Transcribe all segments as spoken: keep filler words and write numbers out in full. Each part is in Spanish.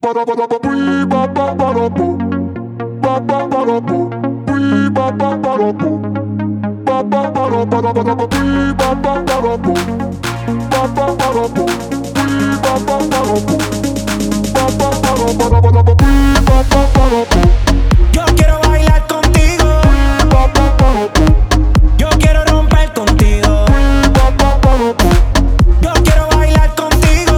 Yo quiero bailar contigo. Yo quiero romper contigo. Yo quiero bailar contigo.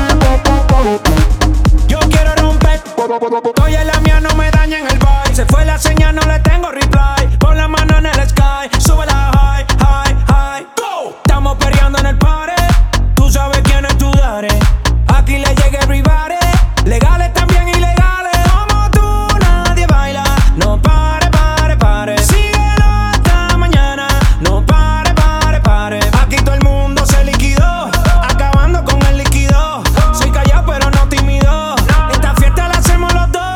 Yo quiero romper. Oye, la mía no me daña en el vibe. Se fue la señal, no le tengo reply. Pon la mano en el sky, sube la high, high, high. Go. Estamos perreando en el party. Tú sabes quién es tu daddy. Aquí le llega everybody. Legales también ilegales. Como tú nadie baila. No pare, pare, pare. Síguelo hasta mañana. No pare, pare, pare. Aquí todo el mundo se liquidó, acabando con el líquido. Soy callado pero no tímido. Esta fiesta la hacemos los dos.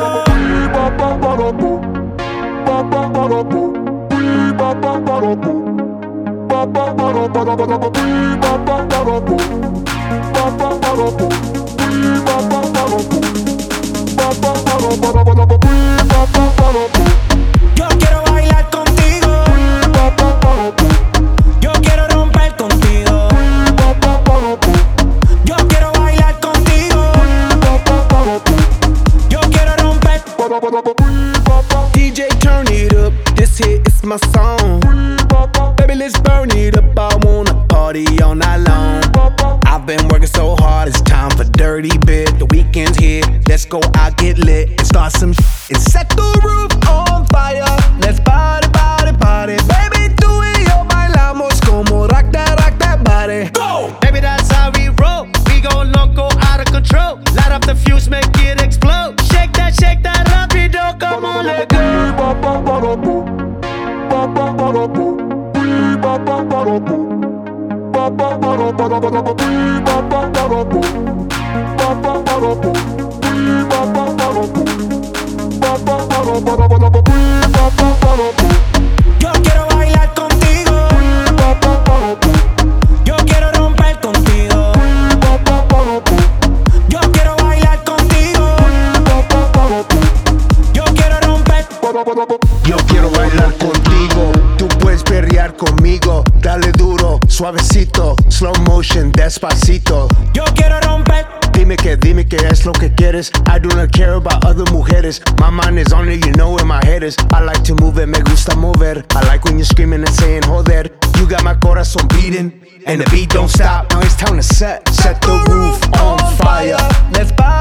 Yo quiero bailar contigo. Yo quiero romper contigo. Yo quiero bailar contigo. Yo quiero romper. D J, turn it up. This hit is my song. Baby, let's burn it up. I wanna party all night long. I've been working so hard, it's time for dirty bit. The weekend's here, let's go out, get lit, and start some shit. And set the roof on fire. Let's party, party, party. Baby, tú y yo bailamos como rock that, rock that body. Go! Baby, that's how we roll. We go loco, out of control. Light up the fuse, make it explode. Shake that, shake that, rapido, come on, let go. Yo quiero bailar contigo. Yo quiero romper contigo. Yo quiero bailar contigo. Yo quiero romper. Yo quiero bailar contigo, tú puedes perrear conmigo. Dale duro, suavecito, slow motion, despacito. Yo quiero romper. Dime que, dime que es lo que quieres. I do not care about other mujeres. My mind is on it, you know where my head is. I like to move it, me gusta mover. I like when you're screaming and saying joder. You got my corazón beating, and the beat don't stop. Now it's time to set, set the roof on fire. Let's party.